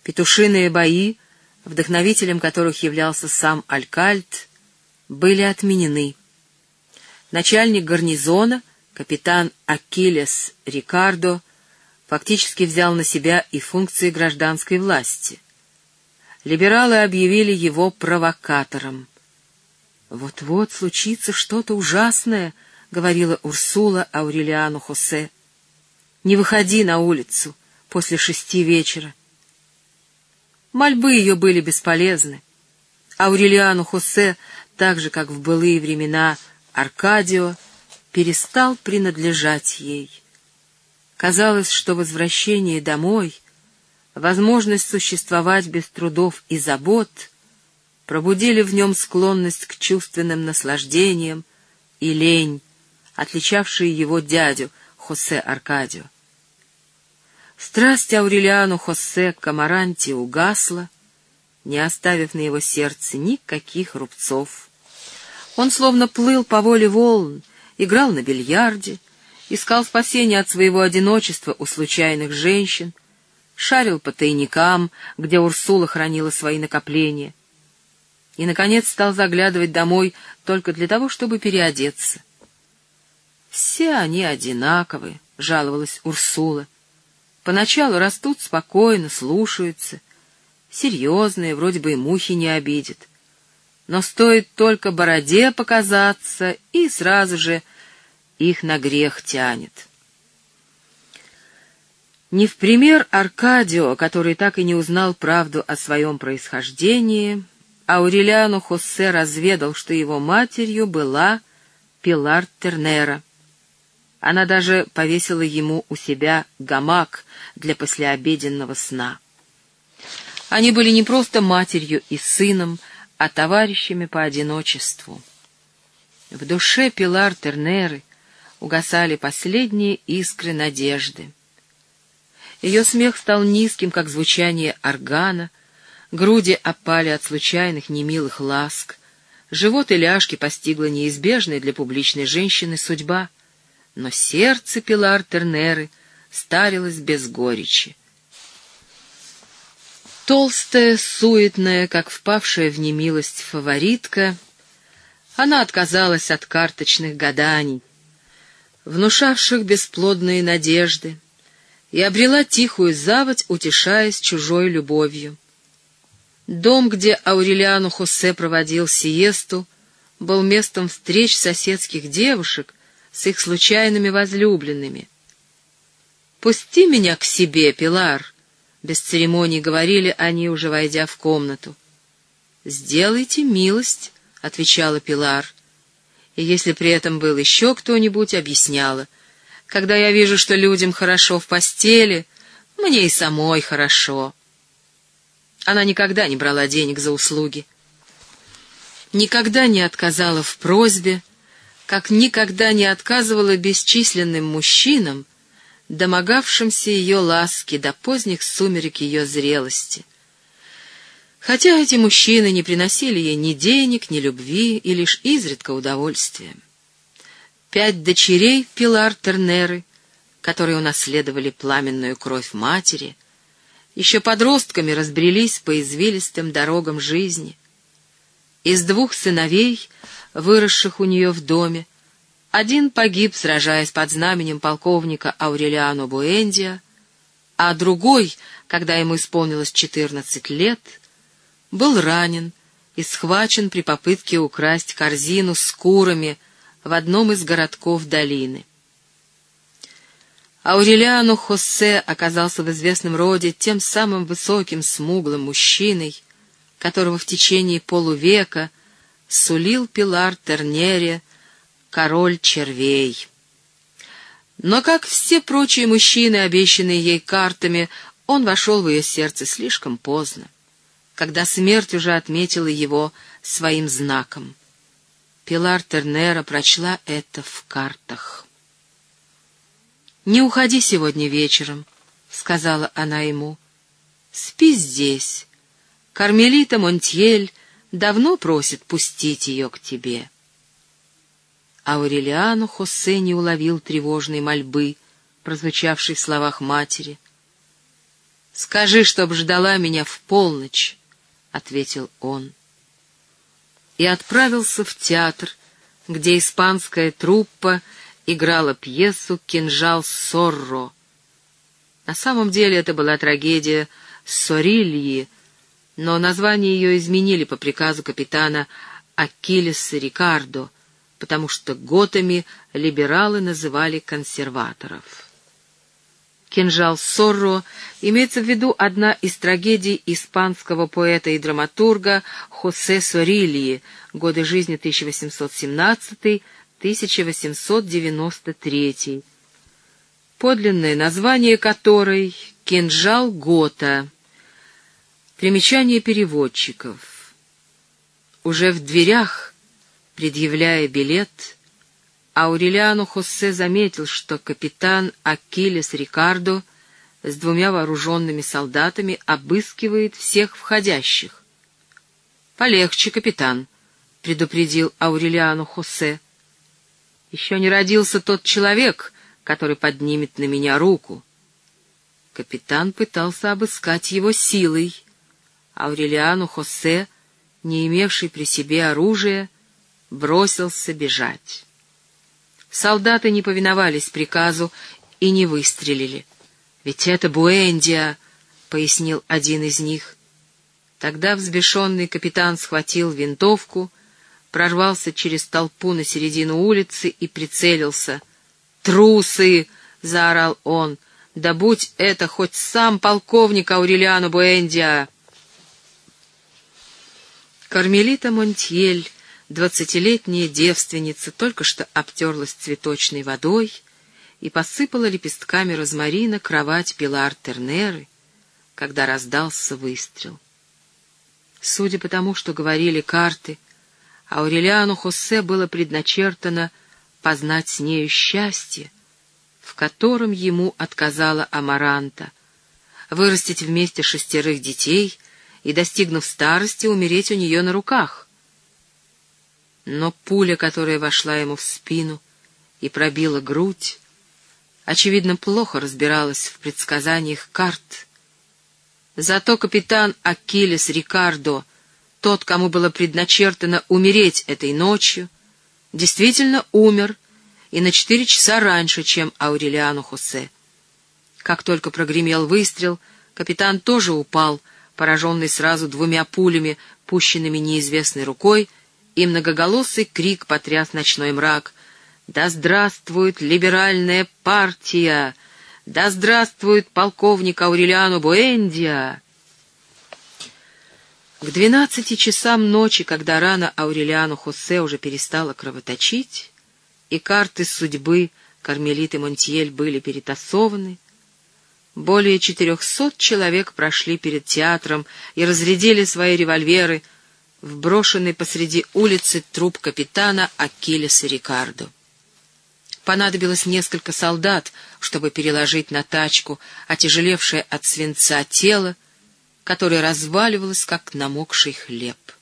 Петушиные бои, вдохновителем которых являлся сам Алькальд, были отменены. Начальник гарнизона, капитан Акилес Рикардо, фактически взял на себя и функции гражданской власти. Либералы объявили его провокатором. «Вот-вот случится что-то ужасное», — говорила Урсула Аурелиану Хосе. «Не выходи на улицу после 6 вечера». Мольбы ее были бесполезны. Аурелиану Хосе, так же, как в былые времена Аркадио, перестал принадлежать ей. Казалось, что возвращение домой, возможность существовать без трудов и забот пробудили в нем склонность к чувственным наслаждениям и лень, отличавшие его дядю Хосе Аркадио. Страсть Аурелиану Хосе к Амаранте угасла, не оставив на его сердце никаких рубцов. Он словно плыл по воле волн, играл на бильярде, искал спасения от своего одиночества у случайных женщин, шарил по тайникам, где Урсула хранила свои накопления, и, наконец, стал заглядывать домой только для того, чтобы переодеться. «Все они одинаковы», — жаловалась Урсула. «Поначалу растут спокойно, слушаются, серьезные, вроде бы и мухи не обидят. Но стоит только бороде показаться, и сразу же их на грех тянет». Не в пример Аркадио, который так и не узнал правду о своем происхождении, Аурелиану Хосе разведал, что его матерью была Пилар Тернера. Она даже повесила ему у себя гамак для послеобеденного сна. Они были не просто матерью и сыном, а товарищами по одиночеству. В душе Пилар Тернеры угасали последние искры надежды. Ее смех стал низким, как звучание органа, груди опали от случайных немилых ласк, живот и ляжки постигла неизбежная для публичной женщины судьба, но сердце Пилар Тернеры старилось без горечи. Толстая, суетная, как впавшая в немилость фаворитка, она отказалась от карточных гаданий, внушавших бесплодные надежды, и обрела тихую заводь, утешаясь чужой любовью. Дом, где Аурелиану Хосе проводил сиесту, был местом встреч соседских девушек с их случайными возлюбленными. «Пусти меня к себе, Пилар», — без церемоний говорили они, уже войдя в комнату. «Сделайте милость», — отвечала Пилар. И если при этом был еще кто-нибудь, объясняла: «Когда я вижу, что людям хорошо в постели, мне и самой хорошо». Она никогда не брала денег за услуги, никогда не отказала в просьбе, как никогда не отказывала бесчисленным мужчинам, домогавшимся ее ласки до поздних сумерек ее зрелости. Хотя эти мужчины не приносили ей ни денег, ни любви и лишь изредка удовольствия. 5 дочерей Пилар Тернеры, которые унаследовали пламенную кровь матери, еще подростками разбрелись по извилистым дорогам жизни. Из 2 сыновей, выросших у нее в доме, один погиб, сражаясь под знаменем полковника Аурелиано Буэндиа, а другой, когда ему исполнилось 14 лет, был ранен и схвачен при попытке украсть корзину с курами в одном из городков долины. Аурелиану Хосе оказался в известном роде тем самым высоким смуглым мужчиной, которого в течение полувека сулил Пилар Тернере король червей. Но, как все прочие мужчины, обещанные ей картами, он вошел в ее сердце слишком поздно, когда смерть уже отметила его своим знаком. Пилар Тернера прочла это в картах. «Не уходи сегодня вечером», — сказала она ему. «Спи здесь. Кармелита Монтьель давно просит пустить ее к тебе». Аурелиану Хосе не уловил тревожной мольбы, прозвучавшей в словах матери. «Скажи, чтоб ждала меня в полночь», — ответил он. И отправился в театр, где испанская труппа играла пьесу «Кинжал Сорро». На самом деле это была трагедия Сорильи, но название ее изменили по приказу капитана Аккилеса Рикардо, потому что готами либералы называли консерваторов. «Кинжал Сорро» имеется в виду одна из трагедий испанского поэта и драматурга Хосе Сорильи, годы жизни 1817-1893, подлинное название которой «Кинжал Гота». Примечание переводчиков. Уже в дверях, предъявляя билет, Аурелиано Хосе заметил, что капитан Аккилес Рикардо с 2 вооруженными солдатами обыскивает всех входящих. «Полегче, капитан», — предупредил Аурелиано Хосе. «Еще не родился тот человек, который поднимет на меня руку». Капитан пытался обыскать его силой. Аурелиано Хосе, не имевший при себе оружия, бросился бежать. Солдаты не повиновались приказу и не выстрелили. «Ведь это Буэндиа», — пояснил один из них. Тогда взбешенный капитан схватил винтовку, прорвался через толпу на середину улицы и прицелился. «Трусы!» — заорал он. «Да будь это хоть сам полковник Аурелиано Буэндиа!» Кармелита Монтьель, 20-летняя девственница, только что обтерлась цветочной водой и посыпала лепестками розмарина кровать Пилар Тернеры, когда раздался выстрел. Судя по тому, что говорили карты, Аурелиано Хосе было предначертано познать с нею счастье, в котором ему отказала Амаранта, вырастить вместе 6 детей и, достигнув старости, умереть у нее на руках. Но пуля, которая вошла ему в спину и пробила грудь, очевидно, плохо разбиралась в предсказаниях карт. Зато капитан Аккилес Рикардо, тот, кому было предначертано умереть этой ночью, действительно умер, и на 4 часа раньше, чем Аурелиано Хосе. Как только прогремел выстрел, капитан тоже упал, пораженный сразу 2 пулями, пущенными неизвестной рукой, и многоголосый крик потряс ночной мрак. «Да здравствует либеральная партия! Да здравствует полковник Аурелиано Буэндиа!» К 12 часам ночи, когда рана Аурелиано Хосе уже перестала кровоточить, и карты судьбы Кармелиты Монтьель были перетасованы, более 400 человек прошли перед театром и разрядили свои револьверы в брошенный посреди улицы труп капитана Аккилеса Рикардо. Понадобилось несколько солдат, чтобы переложить на тачку отяжелевшее от свинца тело, которое разваливалось, как намокший хлеб.